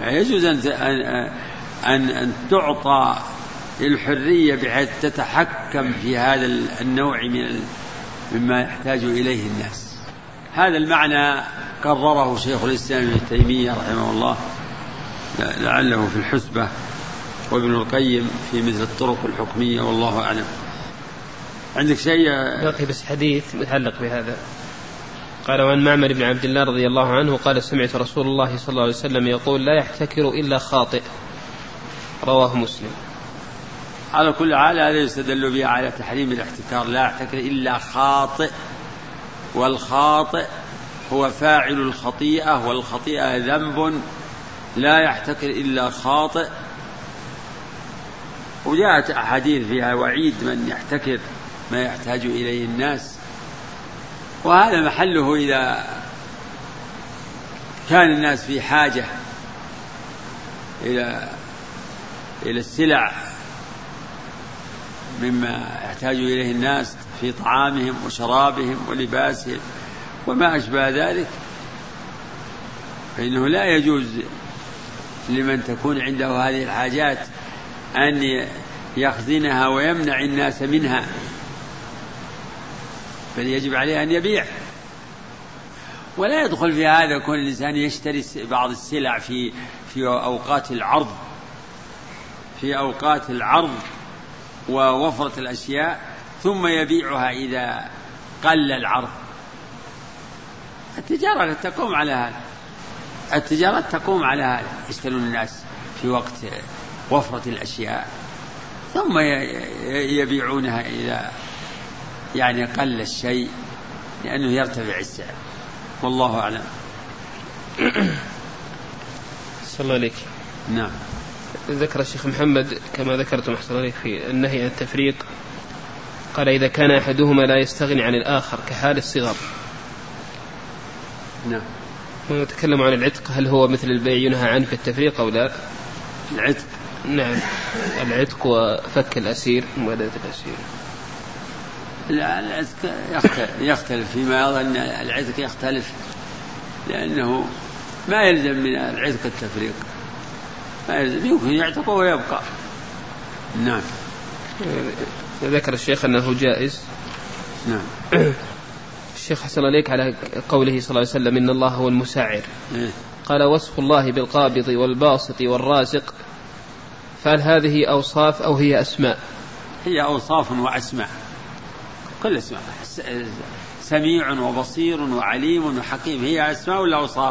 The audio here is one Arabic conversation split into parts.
يجوز أن تعطى الحرية بحيث تتحكم في هذا النوع مما يحتاج إليه الناس. هذا المعنى قرره شيخ الإسلام ابن تيمية رحمه الله لعله في الحسبة، وابن القيم في مثل الطرق الحكمية، والله أعلم. عندك شيء؟ باقي بس حديث متعلق بهذا. قال: وعن معمر بن عبد الله رضي الله عنه قال: سمعت رسول الله صلى الله عليه وسلم يقول: لا يحتكر إلا خاطئ. رواه مسلم. على كل حال هذا يستدل به على تحريم الاحتكار، لا يحتكر إلا خاطئ، والخاطئ هو فاعل الخطيئة، والخطيئة ذنب، لا يحتكر إلا خاطئ. وجاءت أحاديث فيها وعيد من يحتكر ما يحتاج إليه الناس، وهذا محله إذا كان الناس في حاجة إلى السلع مما يحتاج إليه الناس في طعامهم وشرابهم ولباسهم وما أشبه ذلك، فإنه لا يجوز لمن تكون عنده هذه الحاجات أن يخزنها ويمنع الناس منها، بل يجب عليه أن يبيع. ولا يدخل في هذا كون الإنسان يشتري بعض السلع في أوقات العرض، في أوقات العرض ووفرة الأشياء، ثم يبيعها إذا قل العرض. التجارة تقوم على هذا، التجارة تقوم على هذا، يشترون الناس في وقت وفرة الأشياء ثم يبيعونها إذا يعني قل الشيء لأنه يرتفع السعر، والله أعلم. صلى الله عليك. نعم. ذكر الشيخ محمد كما ذكرتم أحسن عليك في النهي عن التفريق، قال: إذا كان أحدهما لا يستغني عن الآخر كحال الصغر. نعم. ونتكلم عن العتق، هل هو مثل البيع ينهى عنه في التفريق أو لا؟ العتق، نعم، العتق وفك الأسير ومؤدة الأسير. لا، العتق يختلف، فيما يظن العتق يختلف لأنه ما يلزم من العتق التفريق، ما يلزم، يمكن يعتق ويبقى. نعم. ذكر الشيخ أنه جائز. نعم. الشيخ حسن عليك على قوله صلى الله عليه وسلم: إن الله هو المساعر. قال: وصف الله بالقابض والباسط والرازق، فهل هذه أوصاف أو هي أسماء؟ هي أوصاف وأسماء، كل اسماء، سميع وبصير وعليم وحكيم، هي أسماء ولا أوصاف؟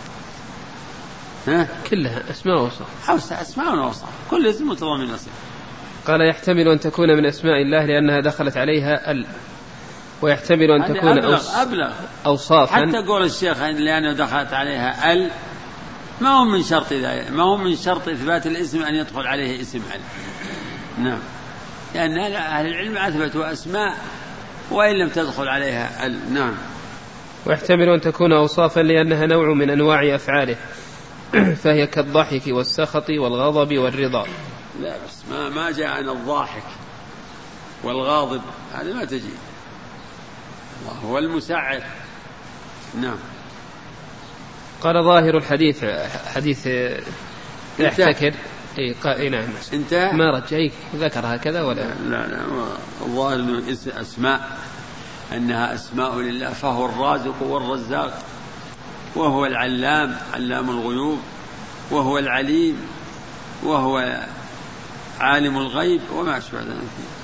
كلها أسماء وأوصاف. أسماء وأوصاف، كل اسم متضمن أصل. قال: يحتمل أن تكون من أسماء الله لأنها دخلت عليها ال، ويحتمل أن تكون أبلغ أوصافا. حتى قول الشيخ لأنه دخلت عليها ال، ما هو من شرط ما هو من شرط إثبات الاسم أن يدخل عليه اسم ال. نعم، لأن أهل العلم أثبتوا أسماء وإن لم تدخل عليها ال. نعم. ويحتمل أن تكون أوصافا لأنها نوع من أنواع أفعاله، فهي كالضحك والسخط والغضب والرضا. لا، بس ما جاءنا الضاحك والغاضب، هذا ما تجي، الله هو المسعر. نعم. قال: ظاهر الحديث حديث يحتكر. نعم. انتهى. ما رجعيك ذكر هكذا ولا؟ لا، الظاهر أنه أسماء، أنها أسماء لله، فهو الرازق والرزاق، وهو العلام علام الغيوب، وهو العليم، وهو عالم الغيب وما أشبه ذلك،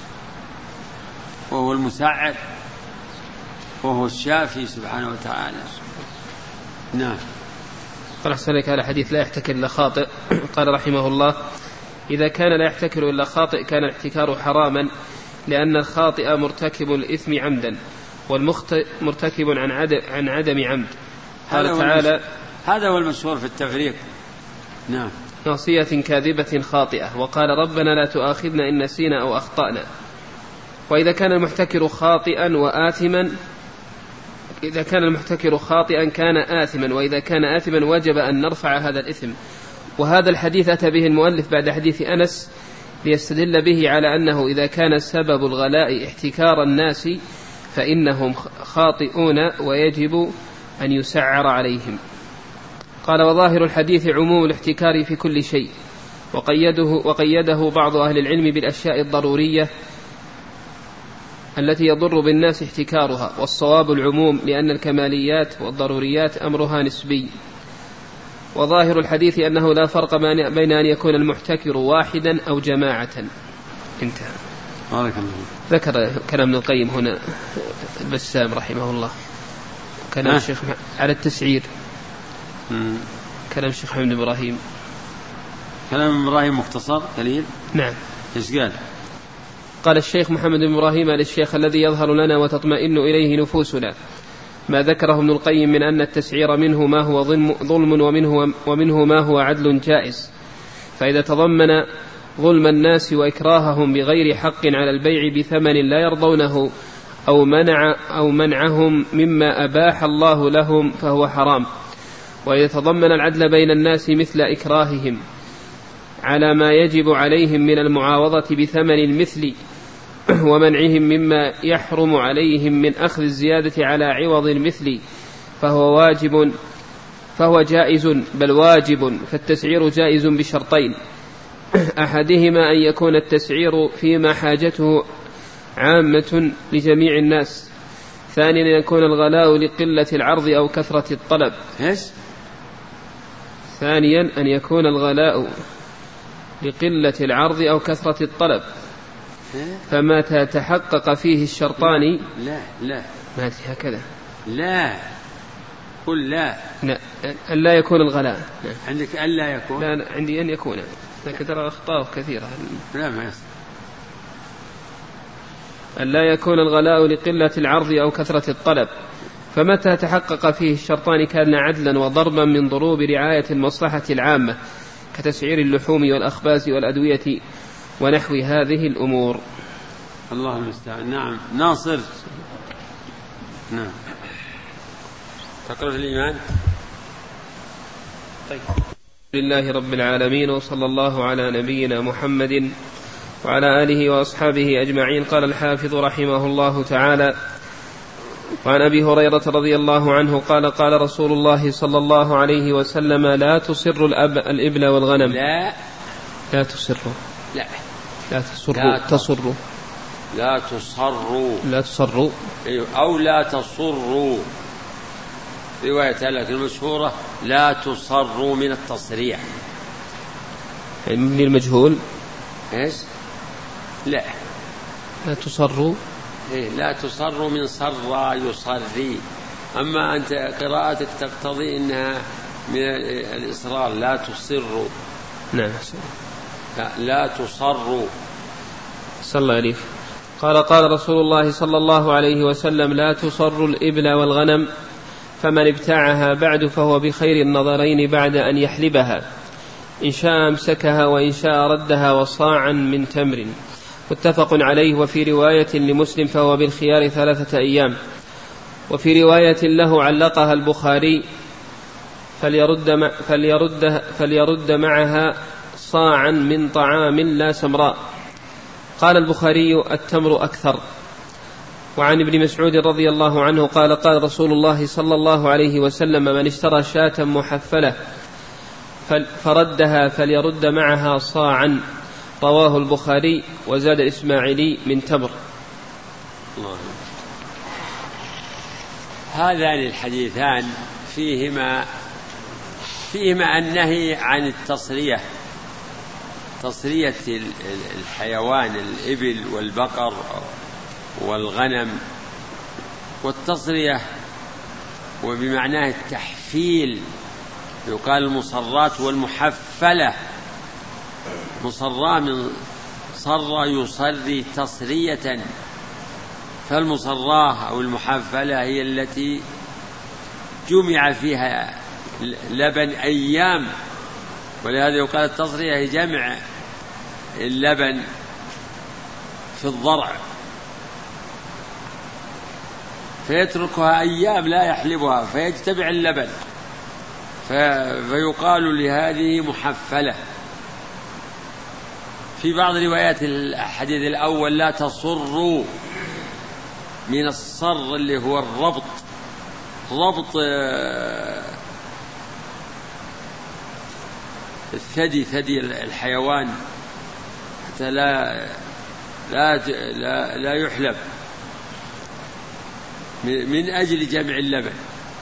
وهو المساعد، وهو الشافي سبحانه وتعالى. نعم. قال: أحسن لك على حديث لا يحتكر إلا خاطئ. قال رحمه الله: إذا كان لا يحتكر إلا خاطئ كان الاحتكار حراما، لأن الخاطئ مرتكب الإثم عمدا، والمخطئ مرتكب عن عدم عمد. قال تعالى: هذا هو المشهور في التفريق. نعم. ناصية كاذبة خاطئة. وقال: ربنا لا تؤاخذنا إن نسينا أو أخطأنا. وإذا كان المحتكر خاطئا وآثما، إذا كان المحتكر خاطئا كان آثما، وإذا كان آثما وجب أن نرفع هذا الإثم. وهذا الحديث أتى به المؤلف بعد حديث أنس ليستدل به على أنه إذا كان سبب الغلاء احتكار الناس فإنهم خاطئون ويجب أن يسعر عليهم. قال: وظاهر الحديث عموم الاحتكار في كل شيء، وقيده بعض أهل العلم بالأشياء الضرورية التي يضر بالناس احتكارها، والصواب العموم، لأن الكماليات والضروريات أمرها نسبي. وظاهر الحديث أنه لا فرق بين أن يكون المحتكر واحدا أو جماعة. انتهى. ذكر كلام ابن القيم هنا البسام رحمه الله، كلام الشيخ على التسعير، كلام الشيخ محمد بن إبراهيم. كلام إبراهيم مختصر قليل. نعم. ايش قال؟ قال الشيخ محمد بن إبراهيم للشيخ الذي يظهر لنا وتطمئن إليه نفوسنا ما ذكره ابن القيم من أن التسعير منه ما هو ظلم ومنه ما هو عدل جائز، فإذا تضمن ظلم الناس وإكراههم بغير حق على البيع بثمن لا يرضونه أو منعهم مما أباح الله لهم فهو حرام. وإذا تضمن العدل بين الناس مثل إكراههم على ما يجب عليهم من المعاوضة بثمن المثل ومنعهم مما يحرم عليهم من أخذ الزيادة على عوض المثل فهو جائز بل واجب. فالتسعير جائز بشرطين: أحدهما أن يكون التسعير فيما حاجته عامة لجميع الناس، ثانيا أن يكون الغلاء لقلة العرض أو كثرة الطلب. ثانيا أن يكون الغلاء لقلة العرض أو كثرة الطلب، فمتى تحقق فيه الشرطان. لا ما هكذا. لا قل لا. أن لا يكون الغلاء. عندك أن لا يكون؟ لا عندي أن يكون، لكن ترى أخطاء كثيرة. لا ما يصح. أن لا يكون الغلاء لقلة العرض أو كثرة الطلب، فمتى تحقق فيه الشرطان كان عدلا وضربا من ضروب رعاية المصلحة العامة كتسعير اللحوم والأخباز والأدوية ونحو هذه الأمور. الله المستعان. نعم. ناصر. نعم. تقرأ في الإيمان. طيب. لله رب العالمين، وصلى الله على نبينا محمد وعلى آله وأصحابه أجمعين. قال الحافظ رحمه الله تعالى: وعن أبي هريرة رضي الله عنه قال: قال رسول الله صلى الله عليه وسلم: لا تصر الإبل والغنم. لا تصر أو لا تصروا. رواية لك المشهورة: لا تصروا من التصريع. من المجهول. إيش؟ لا تصروا. لا تصروا من صر يصري. أما أنت قراءتك تقتضي أنها من الإصرار. لا تصروا. نعم. لا تصروا. صلى الله عليه. قال رسول الله صلى الله عليه وسلم: لا تصر الإبل والغنم، فمن ابتاعها بعد فهو بخير النظرين بعد أن يحلبها، إن شاء أمسكها وإن شاء ردها وصاعا من تمر. متفق عليه. وفي رواية لمسلم: فهو بالخيار 3 أيام. وفي رواية له علقها البخاري: فليرد معها صاعا من طعام لا سمراء. قال البخاري: التمر أكثر. وعن ابن مسعود رضي الله عنه قال: قال رسول الله صلى الله عليه وسلم: من اشترى شاة محفلة فردها فليرد معها صاعا. رواه البخاري. وزاد الإسماعيلي: من تمر. هذان الحديثان فيهما النهي عن التصرية، تصرية الحيوان، الإبل والبقر والغنم. والتصرية وبمعناه التحفيل، يقال المصرات والمحفلة. مصرى من صر يصري تصرية، فالمصراه أو المحفلة هي التي جمع فيها لبن أيام، ولهذا يقال التصرية هي جمع اللبن في الضرع، فيتركها أيام لا يحلبها فيجتمع اللبن، فيقال لهذه محفلة. في بعض روايات الحديث الأول: لا تصروا، من الصر اللي هو الربط، ربط الثدي، ثدي الحيوان حتى لا يحلب من أجل جمع اللبن،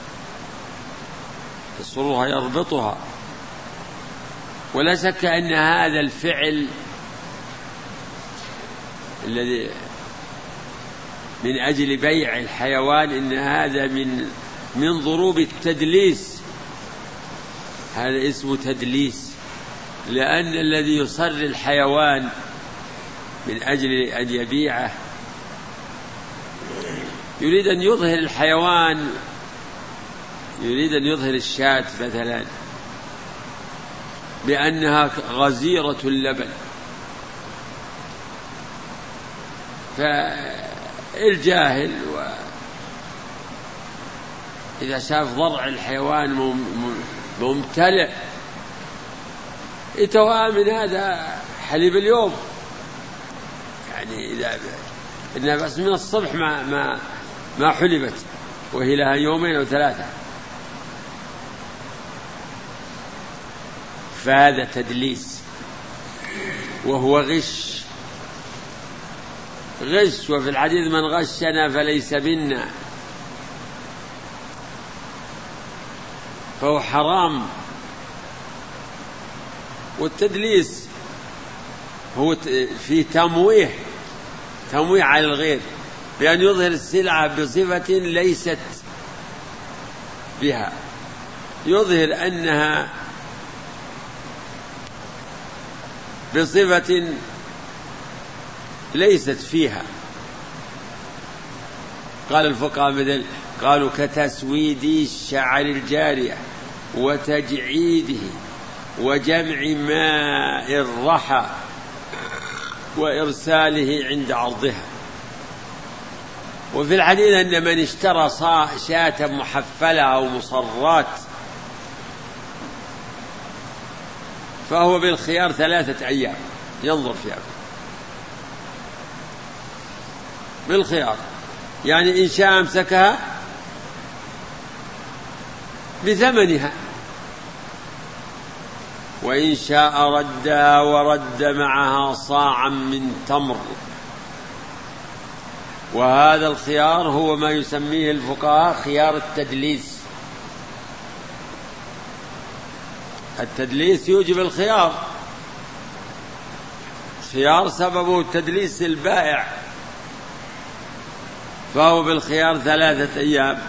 يصرها يربطها. ولا شك أن هذا الفعل الذي من أجل بيع الحيوان إن هذا من ضروب التدليس، هذا اسمه تدليس، لأن الذي يصر الحيوان من أجل أن يبيعه يريد أن يظهر الحيوان، يريد أن يظهر الشاة مثلا بأنها غزيرة اللبن، فالجاهل إذا شاف ضرع الحيوان ممتلئ يتوهم هذا حليب اليوم، يعني إذا بس من الصبح ما حلبت وهي لها يومين أو ثلاثة، فهذا تدليس وهو غش. وفي الحديث من غشنا فليس منا، فهو حرام. والتدليس هو في تمويه على الغير بأن يظهر السلعة بصفة ليست بها، يظهر أنها بصفة ليست فيها. قال الفقهاء مثل قالوا كتسويد شعر الجارية وتجعيده وجمع ماء الرحى وإرساله عند عرضها. وفي الحديث أن من اشترى شاة محفلة أو مصرات فهو بالخيار 3 أيام ينظر فيها بالخيار، يعني إن شاء أمسكها بثمنها وإن شاء ردها ورد معها صاعا من تمر. وهذا الخيار هو ما يسميه الفقهاء خيار التدليس. التدليس يوجب الخيار، خيار سببه تدليس البائع، فهو بالخيار 3 أيام.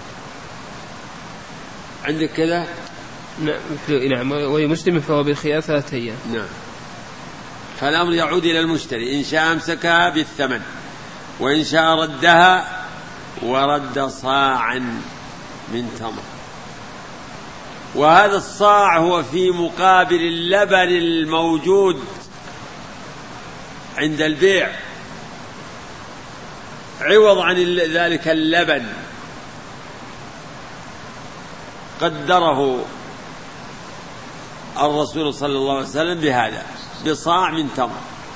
عندك كذا؟ نعم. ومسلم فهو بالخيار 3 أيام. نعم. فالأمر يعود إلى المشتري، إن شاء أمسكها بالثمن وإن شاء ردها ورد صاعا من تمر. وهذا الصاع هو في مقابل اللبن الموجود عند البيع، عوض عن ذلك اللبن قدره الرسول صلى الله عليه وسلم بهذا، بصاع من تمر.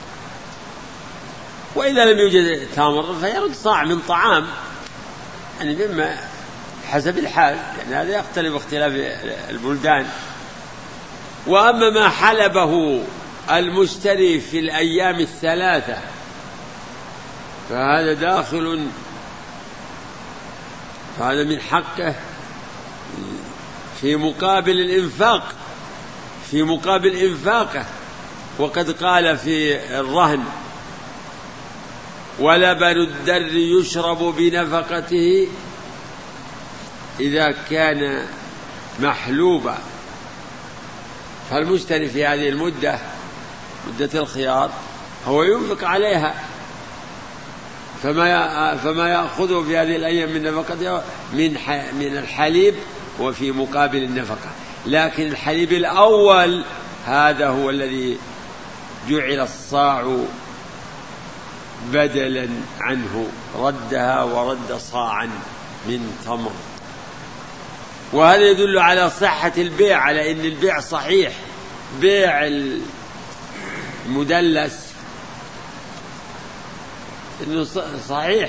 وإذا لم يوجد تمر فيرد صاع من طعام، يعني مما حسب الحال، يعني هذا يختلف اختلاف البلدان. وأما ما حلبه المشتري في الأيام 3 فهذا داخل، فهذا من حقه في مقابل الإنفاق، في مقابل إنفاقه. وقد قال في الرهن ولبن الدر يشرب بنفقته إذا كان محلوبا. فالمشتري في هذه المدة، مدة الخيار، هو ينفق عليها، فما يأخذه في هذه الأيام من نفقته من الحليب وفي مقابل النفقة. لكن الحليب الأول هذا هو الذي جعل الصاع بدلا عنه، ردها ورد صاعا من تمر. وهذا يدل على صحة البيع، على أن البيع صحيح، بيع المدلس إنه صحيح.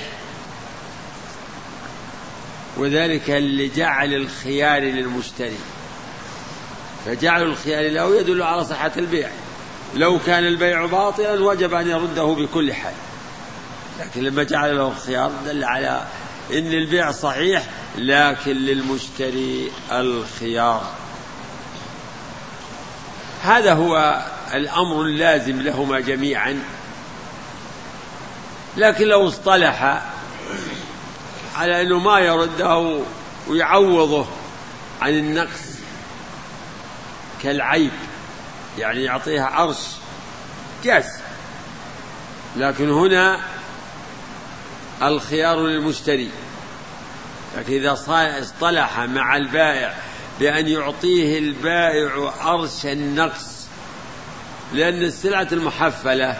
وذلك اللي جعل الخيار للمشتري، فجعل الخيار له يدل على صحة البيع. لو كان البيع باطلا وجب أن يرده بكل حال، لكن لما جعل له الخيار دل على إن البيع صحيح لكن للمشتري الخيار. هذا هو الأمر اللازم لهما جميعا. لكن لو اصطلح على أنه ما يرده ويعوضه عن النقص كالعيب، يعني يعطيها عرش جاز، لكن هنا الخيار للمشتري. لكن إذا اصطلح مع البائع بأن يعطيه البائع عرش النقص، لأن السلعة المحفلة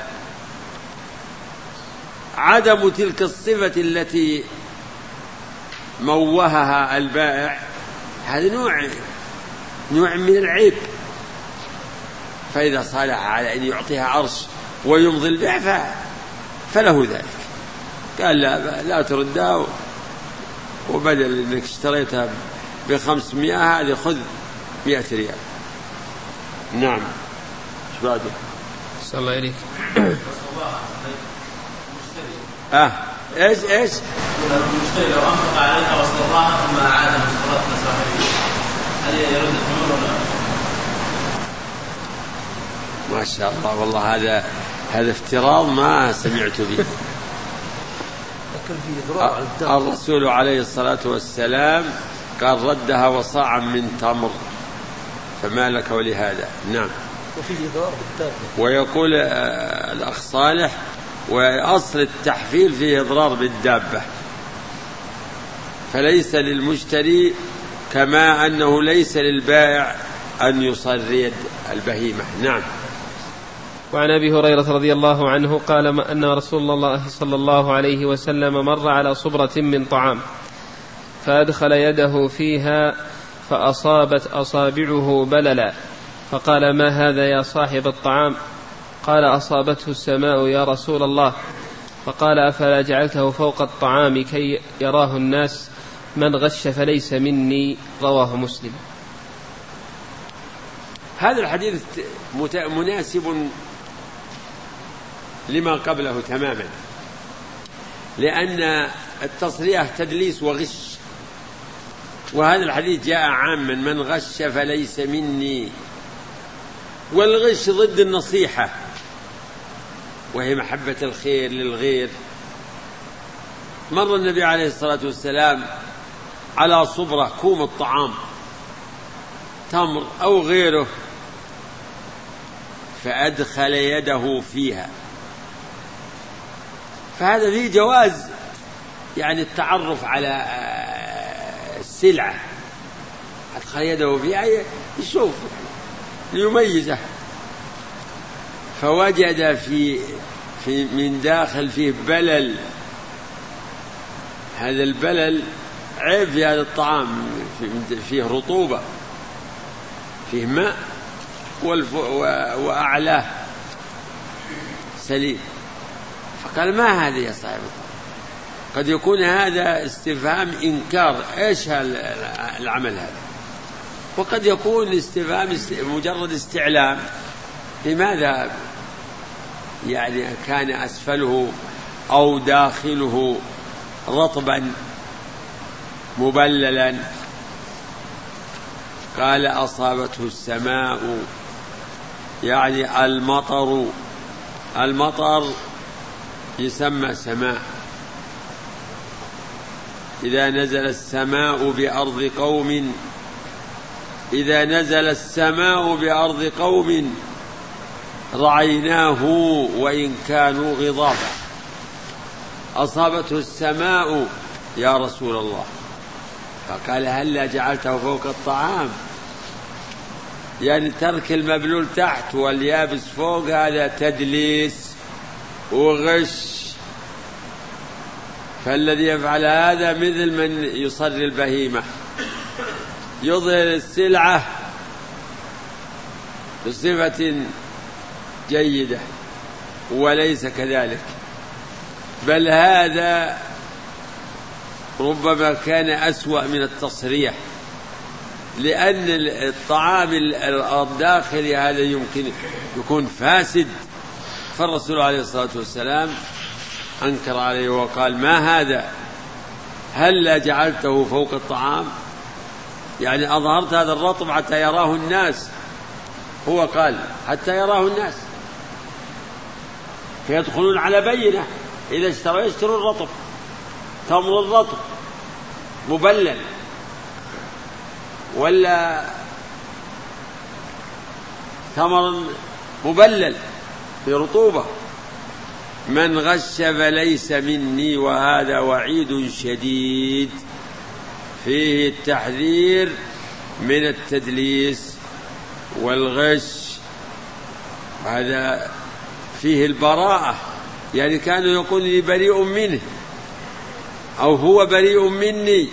عدم تلك الصفة التي موهها البائع هذا نوع من العيب، فإذا صالح على أن يعطيها عرش ويمضي البيع فله ذلك. قال لا تردها، وبدل أنك اشتريتها ب500 هذه خذ 100 ريال. نعم. ايش بعده؟ صلى الله عليك. ايش المشتري لو انفق عليها واصطراها ثم اعادها مصدرات لصاحبه هل يرد الثمن ولا؟ ما شاء الله، والله هذا افتراض ما سمعت به. الرسول عليه الصلاة والسلام قال ردها وصاعا من تمر، فما لك ولهذا. نعم. ويقول الأخ صالح وأصل التحفيل فيه إضرار بالدابة، فليس للمشتري كما أنه ليس للبائع أن يصرد البهيمة. نعم. وعن أبي هريرة رضي الله عنه قال أن رسول الله صلى الله عليه وسلم مر على صبرة من طعام فأدخل يده فيها فأصابت أصابعه بللا، فقال ما هذا يا صاحب الطعام؟ قال أصابته السماء يا رسول الله. فقال أفلا جعلته فوق الطعام كي يراه الناس؟ من غش فليس مني. رواه مسلم. هذا الحديث مناسب لما قبله تماما، لأن التصريح تدليس وغش، وهذا الحديث جاء عاما من غش فليس مني. والغش ضد النصيحة، وهي محبة الخير للغير. مر النبي عليه الصلاة والسلام على صبرة كوم الطعام تمر أو غيره، فأدخل يده فيها، فهذا فيه جواز يعني التعرف على السلعة. أدخل يده فيها يشوف ليميزه، فوجد في من داخل فيه بلل. هذا البلل عيب في هذا الطعام، فيه رطوبة، فيه ماء، وأعلاه سليم. فقال ما هذا يا صاحب الطعام؟ قد يكون هذا استفهام إنكار، إيش العمل هذا؟ وقد يكون استفهام مجرد استعلام، لماذا يعني كان أسفله أو داخله رطبا مبللا. قال أصابته السماء، يعني المطر يسمى سماء. إذا نزل السماء بأرض قوم رعيناه وإن كانوا غضابا. أصابته السماء يا رسول الله، فقال هلا جعلته فوق الطعام؟ يعني ترك المبلول تحت واليابس فوق، هذا تدليس وغش. فالذي يفعل هذا مثل من يصري البهيمة، يظهر السلعة بصفة جيدة وليس كذلك، بل هذا ربما كان أسوأ من التصريح، لأن الطعام الداخلي هذا يمكن يكون فاسد، فالرسول عليه الصلاة والسلام أنكر عليه وقال: ما هذا؟ هل جعلته فوق الطعام؟ يعني أظهرت هذا الرطب حتى يراه الناس. هو قال: حتى يراه الناس، فيدخلون على بينة. إذا يشتروا الرطب، تمر الرطب مبلل ولا ثمر مبلل في رطوبة، من غش فليس مني. وهذا وعيد شديد فيه التحذير من التدليس والغش، هذا فيه البراءة. يعني كانوا يقول لي بريء منه أو هو بريء مني.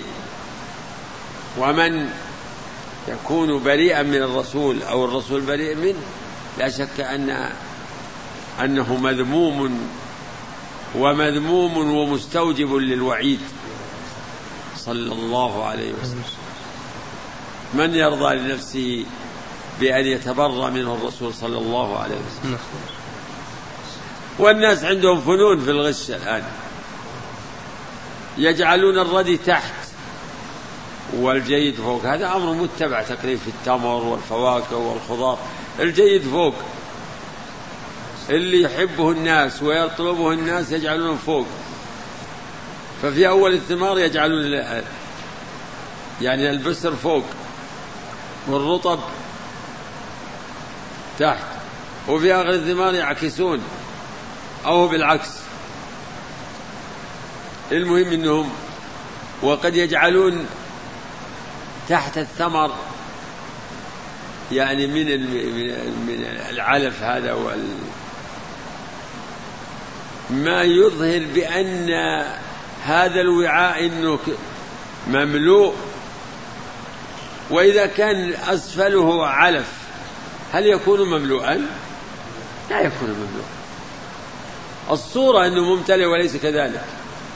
ومن يكون بريئا من الرسول أو الرسول بريء منه لا شك أنه مذموم ومستوجب للوعيد صلى الله عليه وسلم. من يرضى لنفسه بأن يتبرأ منه الرسول صلى الله عليه وسلم؟ والناس عندهم فنون في الغش الآن، يجعلون الردي تحت والجيد فوق. هذا أمر متبع تقريبا في التمر والفواكه والخضار. الجيد فوق، اللي يحبه الناس ويطلبه الناس يجعلونه فوق. ففي أول الثمار يجعلون يعني البسر فوق والرطب تحت، وفي آخر الثمار يعكسون أو بالعكس. المهم أنهم وقد يجعلون تحت الثمر يعني من العلف هذا ما يظهر بأن هذا الوعاء إنه مملوء. وإذا كان أسفله علف هل يكون مملوءا؟ لا يكون مملوءا. الصورة أنه ممتلئ وليس كذلك.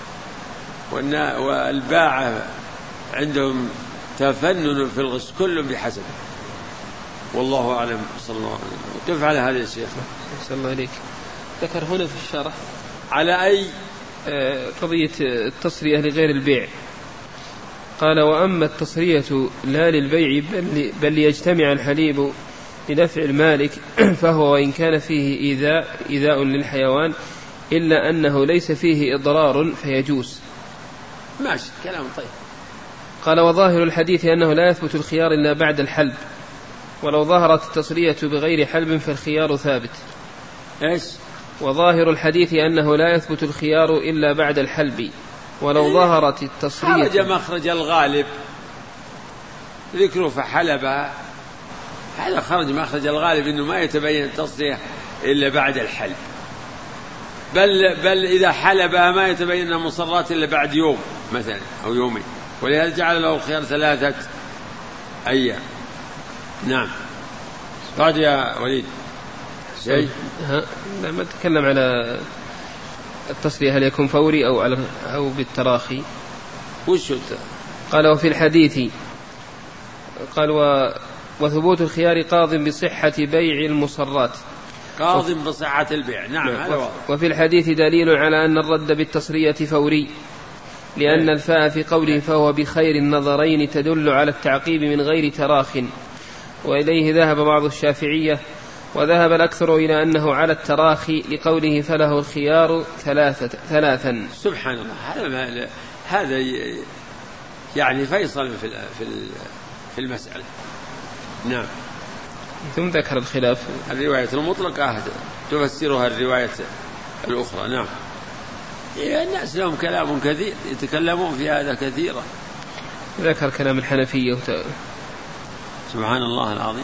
والباعة عندهم تفنن في الغش، كل بحسب. والله أعلم. صلى الله عليه وسلم. كيف على هذا الشيخ؟ صلى الله عليك. ذكر هنا في الشرح على أي قضية التصرية لغير البيع. قال: وأما التصرية لا للبيع بل ليجتمع الحليب لنفع المالك فهو وإن كان فيه إيذاء للحيوان إلا أنه ليس فيه إضرار فيجوز. ماشي، كلام طيب. قال: وظاهر الحديث أنه لا يثبت الخيار إلا بعد الحلب، ولو ظهرت التصرية بغير حلب فالخيار ثابت. إيش؟ وظاهر الحديث أنه لا يثبت الخيار إلا بعد الحلب، ولو ظهرت التصرية خرج مخرج الغالب ذكره فحلبها. هذا خرج مخرج الغالب أنه ما يتبين التصرية إلا بعد الحلب، بل إذا حلبها ما يتبين مصرات إلا بعد يوم مثلا أو يومين، ولهذا جعل له الخيار 3 أيام. نعم. بعد يا وليد شيء؟ لا، ما تكلم على التصرية هل يكون فوري أو بالتراخي. وش قال: وفي الحديث قال: وثبوت الخيار قاض بصحة بيع المصرات. قاض بصحة البيع. نعم. هذا واضح. وفي الحديث دليل على أن الرد بالتصرية فوري، لأن الفاء في قوله فهو بخير النظرين تدل على التعقيب من غير تراخ. وإليه ذهب بعض الشافعية، وذهب الأكثر إلى أنه على التراخي لقوله فله الخيار 3. سبحان الله. هذا يعني فيصل في المسألة. نعم. ثم ذكر الخلاف. الرواية المطلقة تفسرها الرواية الأخرى. نعم. الناس لهم كلام كثير يتكلمون في هذا كثيرا. ذكر كلام الحنفية سبحان الله العظيم.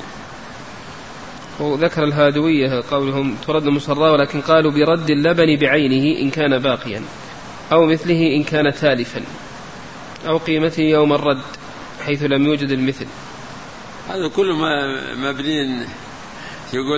وذكر الهادوية قولهم ترد المصرى، ولكن قالوا برد اللبن بعينه إن كان باقيا، أو مثله إن كان تالفا، أو قيمته يوم الرد حيث لم يوجد المثل. هذا كله مبني يقول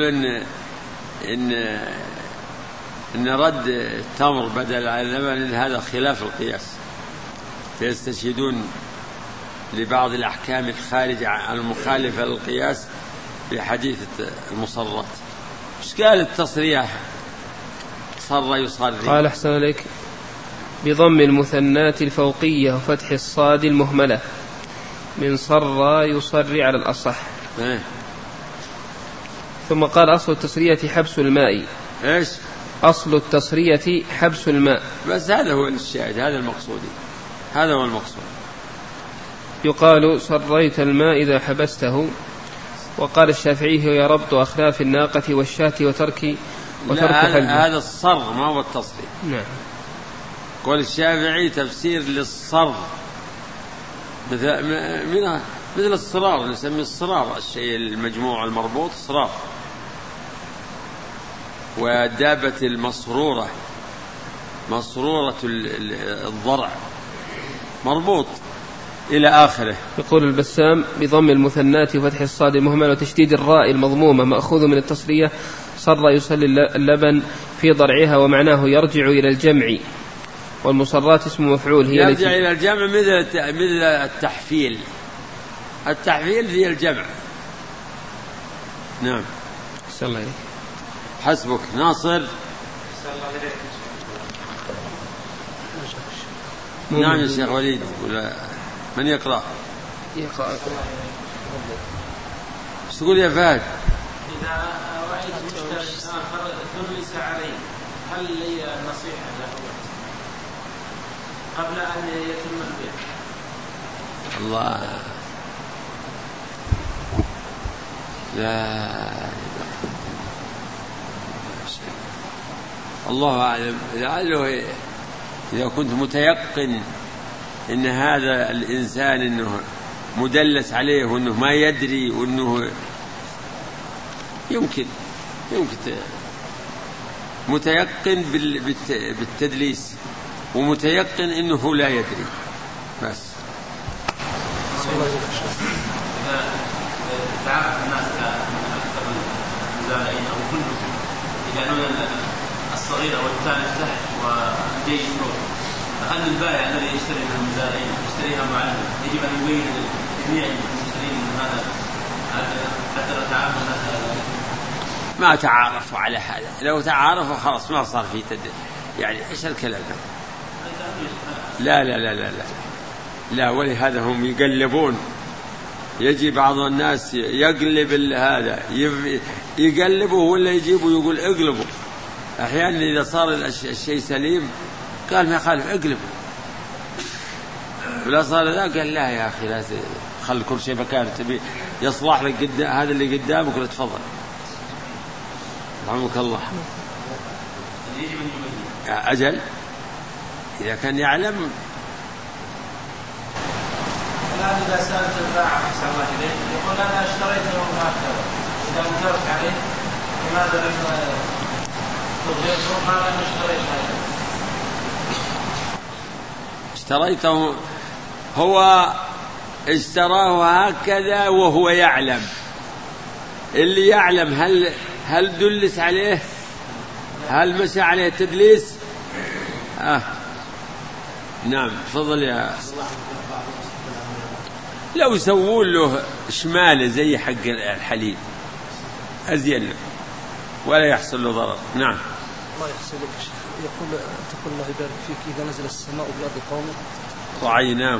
إن رد التمر بدل على اللبن هذا خلاف القياس، فيستشهدون لبعض الأحكام الخارجة المخالفة للقياس بحديث المصرات. إيش قال التصريح صر يصري؟ قال أحسن عليك بضم المثنات الفوقية وفتح الصاد المهملة من صر يصري على الأصح. ثم قال أصل التصرية حبس الماء. إيش أصل التصرية حبس الماء. بس هذا هو الشاهد، هذا المقصود، هذا هو المقصود. يقال صريت الماء إذا حبسته. وقال الشافعي هي ربط أخلاف الناقة والشاة وترك حلبه. هذا الصر ما هو التصرية. نعم. قول الشافعي تفسير للصر مثل الصرار، نسمي الصرار الشيء المجموع المربوط صرار. ودابة المصرورة مصرورة الضرع مربوط إلى آخره. يقول البسام بضم المثنات وفتح الصاد المهمل وتشديد الراء المضمومة مأخوذ من التصرية صر يصلي اللبن في ضرعها، ومعناه يرجع إلى الجمع. والمصرات اسم مفعول هي يرجع إلى الجمع مثل التحفيل. التحفيل هي الجمع. نعم. صلى الله عليه. حسبك ناصر. نعم يا شيخ وليد، ولا من يقرأ؟ يقرأ. ايش تقول يا فهد؟ إذا رأيت مشتري آخر دلس عليه هل لي النصيحة له قبل أن يتم البيع؟ الله لا الله أعلم. لعله إذا كنت متيقن إن هذا الإنسان إنه مدلس عليه وإنه ما يدري وإنه يمكن متيقن بالتدليس ومتيقن إنه لا يدري بس. تعرف الناس أكثر المزارعين أو كلهم يجعلون الصغير أو الثالث تحت والجيش فوق، فهل البائع الذي يشتري من المزارعين يشتريها معلم يجب أن يبين لجميع المشترين من هذا حتى لو تعرف الناس ما تعارفوا على هذا؟ لو تعارفوا خلاص ما صار في يعني إيش الكلام ده؟ لا لا لا لا لا لا. ولهذا هم يقلبون. يجي بعض الناس يقلب هذا يقلبه ولا يجيبه يقول اقلبه. أحيانا إذا صار الشيء سليم قال ما يخالف اقلبه، ولا صار ذا قال لا يا أخي لا خل كل شيء مكانه، تبي يصلح لك هذا اللي قدامك ولا تفضل رحمك الله. أجل إذا كان يعلم. الآن إذا سألت البائع أحسن الله إليه يقول أنا اشتريته هكذا، إذا انكرت عليه لماذا لم تخبره؟ قال أنا اشتريته. هو اشتراه هكذا وهو يعلم. اللي يعلم هل دلس عليه؟ هل مشى عليه تدليس؟ نعم تفضل يا. لو يسوون له شماله زي حق الحليب أزين له ولا يحصل له ضرر. نعم. الله يحسن لك. يقول تقول الله يبارك فيك إذا نزل السماء بالأرض قوم وعيناه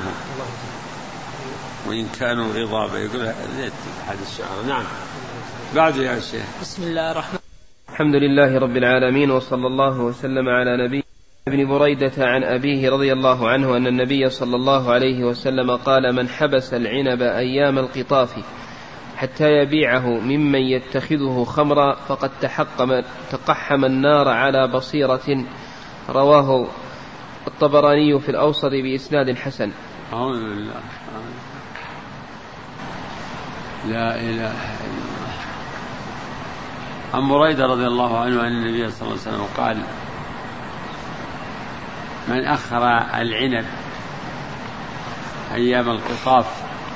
وإن كانوا غضابا. يقول هذا الشعر. نعم. بعد يا شيخ. بسم الله الرحمن. الحمد لله رب العالمين، وصلى الله وسلم على نبي ابن بريدة عن أبيه رضي الله عنه أن النبي صلى الله عليه وسلم قال من حبس العنب أيام القطاف حتى يبيعه ممن يتخذه خمرا فقد تقحم النار على بصيرة. رواه الطبراني في الأوسط بإسناد حسن. أعوذ بالله. لا إله إلا الله. عن بريدة رضي الله عنه أن النبي صلى الله عليه وسلم قال من أخر العنب أيام القطاف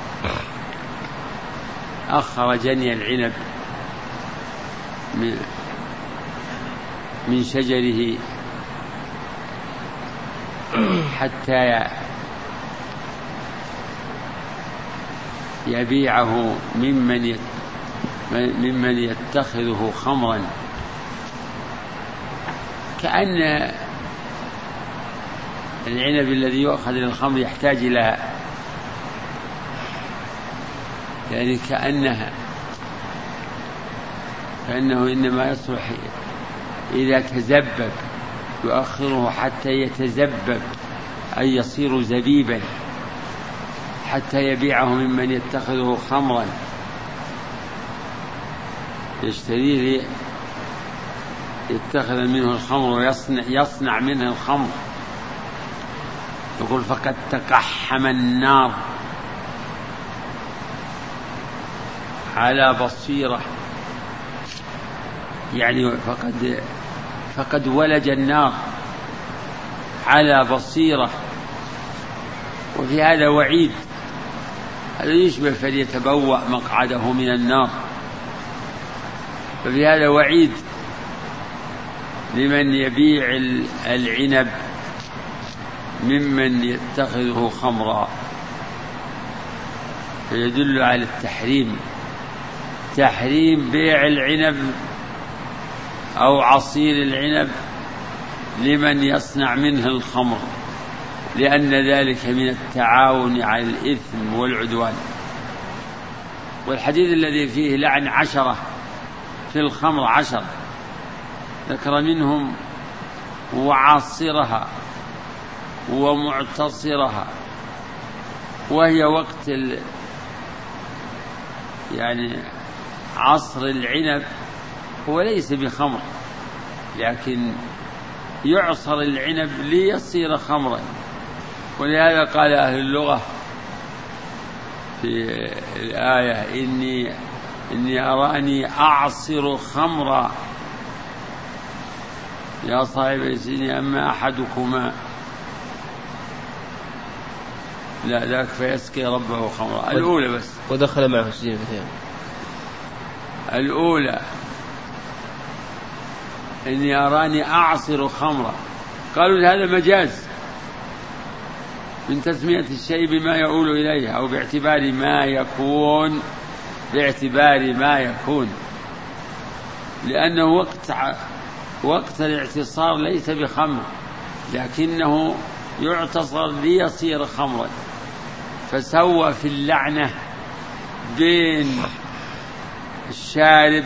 أخر جني العنب من شجره يبيعه ممن يتخذه خمرا، كأن العنب الذي يؤخذ للخمر يحتاج إلى، يعني كأنه إنما يصلح إذا تزبب، يؤخره حتى يتزبب أي يصير زبيبا حتى يبيعه ممن يتخذه خمرا، يشتريه يتخذ منه الخمر ويصنع منه الخمر. يقول فقد تقحم النار على بصيرة، يعني فقد ولج النار على بصيرة. وفي هذا وعيد، هذا يشبه فليتبوأ مقعده من النار. ففي هذا وعيد لمن يبيع العنب ممن يتخذه خمرا، فيدل على تحريم بيع العنب أو عصير العنب لمن يصنع منه الخمر، لأن ذلك من التعاون على الإثم والعدوان. والحديث الذي فيه لعن 10 في الخمر 10 ذكر منهم وعاصرها ومعتصرها، وهي وقت يعني عصر العنب هو ليس بخمر، لكن يعصر العنب ليصير خمرا. ولهذا قال أهل اللغة في الآية إني أراني أعصر خمرا يا صاحب السجن أما أحدكما لا ذاك فيسقي ربه خمرا. الأولى بس ودخل معه السجن الأولى إني أراني أعصر خمرا، قالوا هذا مجاز من تسمية الشيء بما يؤول إليه أو باعتبار ما يكون، لأنه وقت الاعتصار ليس بخمر، لكنه يعتصر ليصير خمرا. فسوى في اللعنة بين الشارب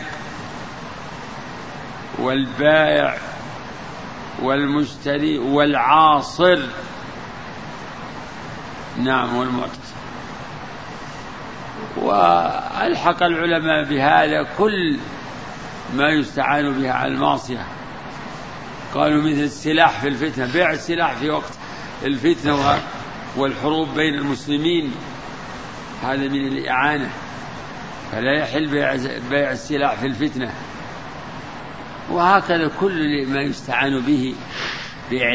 والبائع والمشتري والعاصر، نعم، والمعتصر. وألحق العلماء بهذا كل ما يستعان به على المعصية، قالوا مثل السلاح في الفتنة، بيع السلاح في وقت الفتنة والحروب بين المسلمين هذا من الإعانة، فلا يحل بيع السلاح في الفتنة. وهكذا كل ما يستعان به، بيع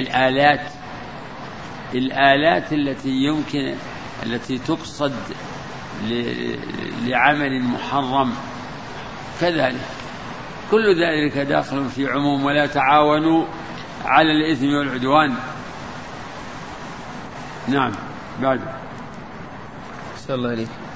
الآلات التي تقصد لعمل محرم كذلك، كل ذلك داخل في عموم ولا تعاونوا على الإثم والعدوان. نعم. بعد صلى الله عليه